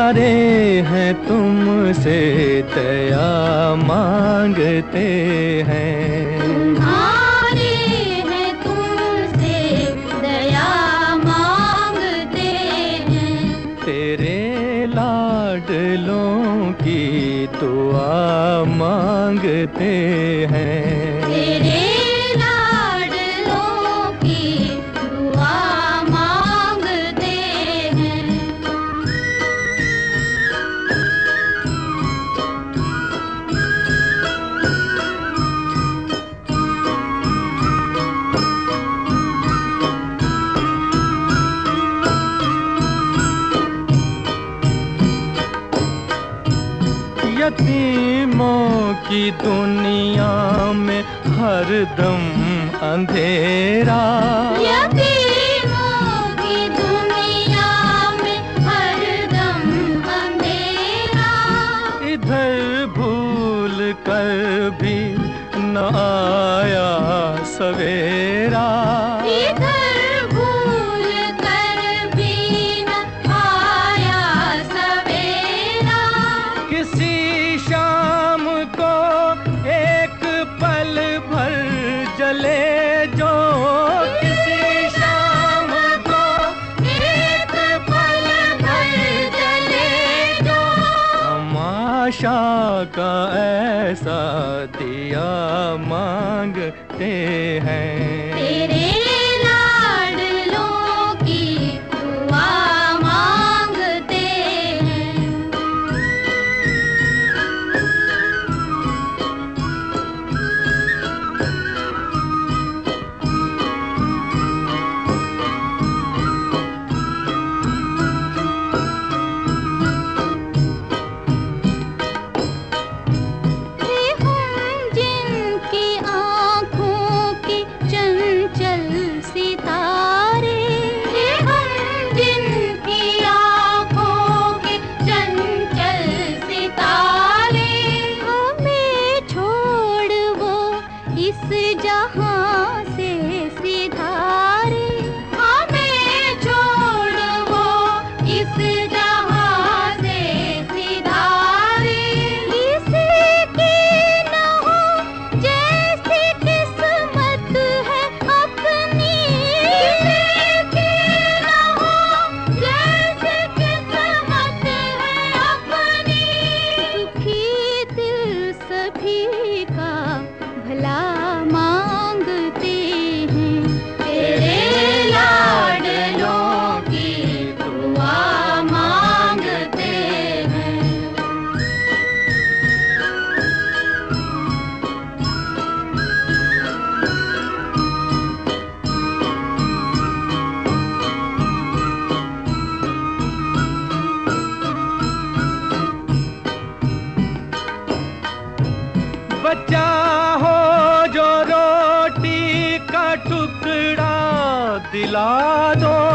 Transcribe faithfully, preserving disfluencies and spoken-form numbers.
हारे हैं तुमसे दया मांगते हैं। तुम्हारे हैं तुमसे दया मांगते हैं। तेरे लाडलों की दुआ मांगते हैं। तेरे लाडलों की दुआ मांगते हैं। यतीमों की दुनिया में हरदम अंधेरा। यतीमों की दुनिया में हरदम अंधेरा। इधर भूल कर भी न आया सवेरा। इधर भूल कर भी न आया सवेरा। किसी शाम को एक पल भर जले जो, किसी शाम को एक पल भर जले जो। तमाशा का ऐसा दिया मांगते हैं। तेरे लाडलों की दुआ मांगते हैं। वे हम जिनकी आँखों के चंचल सितारे। वे हम जिनकी आँखों के चंचल सितारे। हमें छोड़ वो इस जहां से सिधारे। हमें छोड़ वो इस जहां से सिधारे। इसकी न हो जैसी किस्मत है अपनी। इसकी न हो जैसी किस्मत है अपनी। सुखी दिल सभी का भला मांगते हैं। तेरे लाडलों की दुआ मांगते हैं। बच्चा हो जो रोटी का टुकड़ा दिला दो।